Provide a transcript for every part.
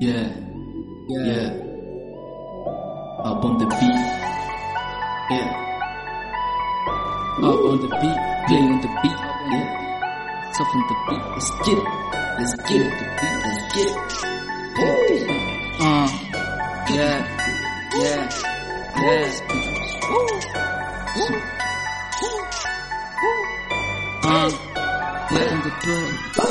Yeah, yeah. Up on the beat. Yeah. Up on the beat. Play on the beat. Yeah. Tough on the beat. Let's get it. Let's get it. The beat. Let's get it. Yeah. Yeah. Yeah. Let in the club.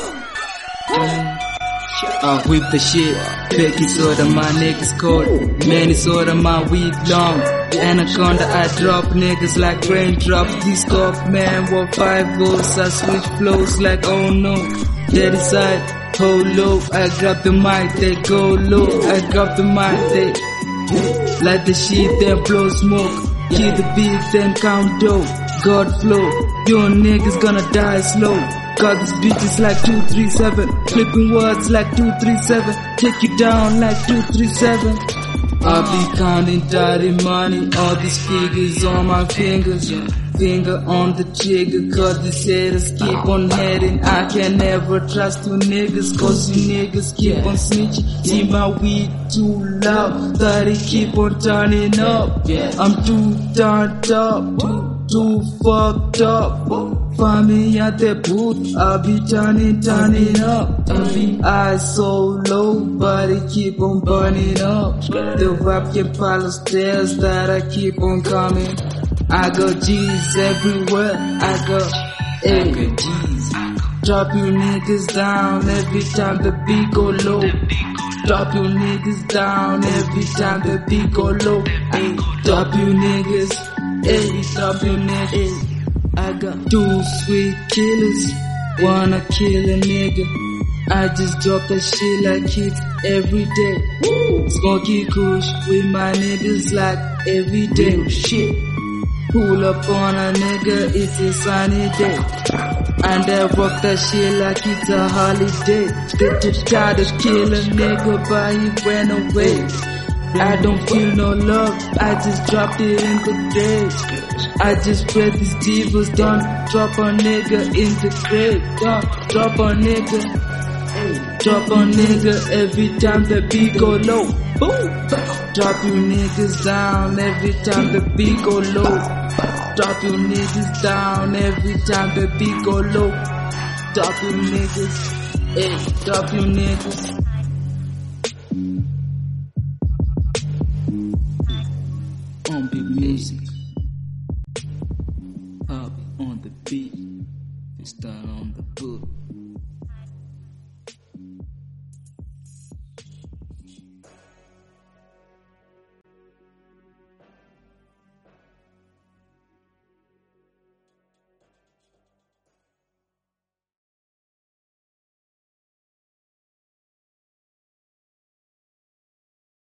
Whip the shit, Becky soda, my niggas cold. Many soda, my weed long. Anaconda, I drop niggas like raindrops. This cough man, what 5 goals. I switch flows like oh no. Daddy side, hold low. I grab the mic, they go low. I grab the mic, they light the shit, then blow smoke. Kill the beat, then count dough. God flow, your niggas gonna die slow. Got this beat is like 237, flipping words like 237, take you down like 237. I be counting dirty money, all these figures on my fingers. Finger on the trigger, cause these haters keep on heading. I can never trust you niggas, cause you niggas keep on snitching. See my weed too loud, 30 keep on turning up. I'm too turned up, too fucked up. Find me at the booth, I be turning up. Eyes so low, but it keep on burning up. The rap can pile of stairs that I keep on coming. I got G's everywhere, I got G's. Drop you niggas down every time the beat go low. Drop you niggas down every time the beat go low. Drop you niggas, drop you niggas. I got 2 sweet killers, wanna kill a nigga. I just drop that shit like hits every day. Smoky kush with my niggas like every day. Shit. Pull up on a nigga, it's a sunny day. And I rock that shit like it's a holiday. They just try to kill a nigga, but he ran away. I don't feel no love, I just dropped it in the grave. I just pray these divas don't drop a nigga in the grave. Don't drop a nigga, drop a nigga every time the beat go low. Boom. Drop you niggas down every time the beat go low. Drop you niggas down every time the beat go low. Drop you niggas, drop you niggas.